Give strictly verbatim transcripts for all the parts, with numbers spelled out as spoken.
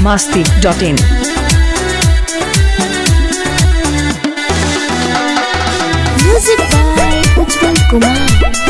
masti dot in. Music by Ujjwal Kumar.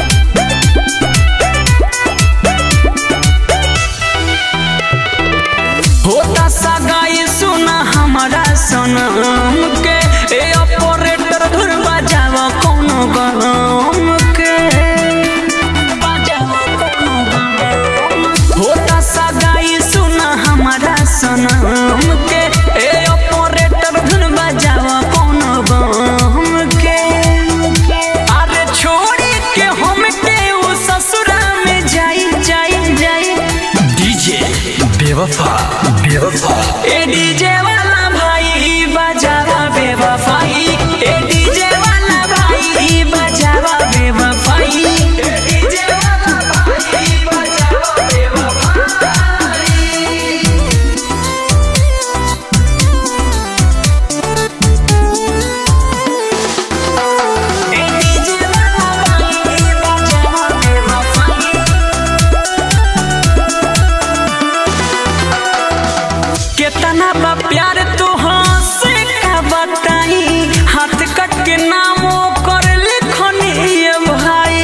होता सगाई सुना हमारा सनम के ए ऑपरेटर धुन बजाव कोनो गम के बजाव कोनो गम। होता सगाई सुना हमारा सनम के ए ऑपरेटर धुन बजाव कोनो गम के। अरे छोड़ी के हम के उ ससुरा में जाई जाई जाई। डीजे बेवफा बेवफा ए डीजे वाला भाई बजावा बेवफाई। ए डीजे वाला भाई बजावा बेवफाई। ए डीजे वाला भाई बजावा बेवफाई। ए डीजे वाला भाई बजावा बेवफाई। कितना बा प्यार तू से का बताई। हाथ कट के नामो कर लिखनी ये भाई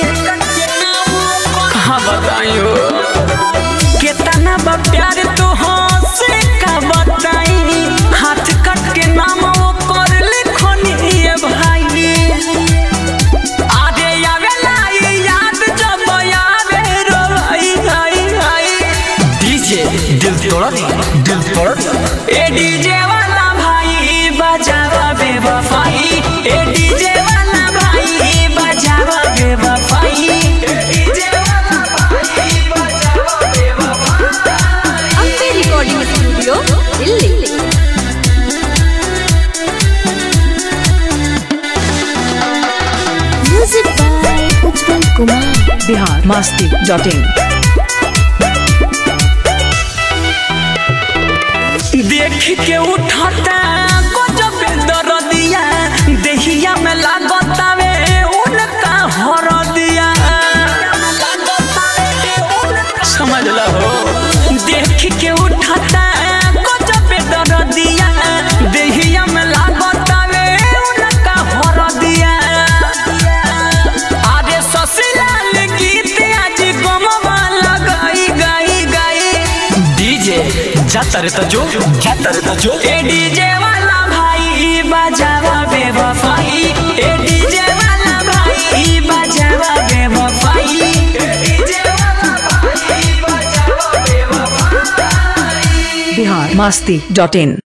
कहाँ बताइयो। कितना बा प्यार तू से का बताई। हाथ कट के नामो कर लिखनी ये भाई। आगे आवेला ये याद जब आवे रो भाई भाई भाई। डीजे दिल तोड़ा दिल तोड़ा। ए डीजे वाला भाई बजावा बेवफाई। ए डीजे वाला भाई बजावा बेवफाई। ए डीजे वाला भाई बजावा बेवफाई। Ampe Recording Studio, Delhi. Music by Ujjwal Kumar. Bihar masti dot in. देख के उठाता गजब दर्दिया। देहिया में लागतावे उनका हरदिया। समझ लो देख के उठाता गजब दर्दिया। देहिया में लागतावे उनका हरदिया। आरे ससुराल गीत आज गमवा लगाई गाई गाई। डीजे जाता रे तो जो जाता रे तो जो। ए डीजे वाला भाई बजावा बेवफाई। ए डीजे वाला भाई बजावा बेवफाई। ए डीजे वाला भाई बजावा बेवफाई। Bihar masti dot in.